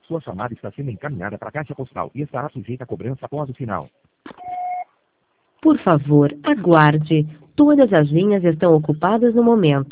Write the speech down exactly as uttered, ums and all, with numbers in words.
Sua chamada está sendo encaminhada para a caixa postal e estará sujeita a cobrança após o sinal. Por favor, aguarde. Todas as linhas estão ocupadas no momento.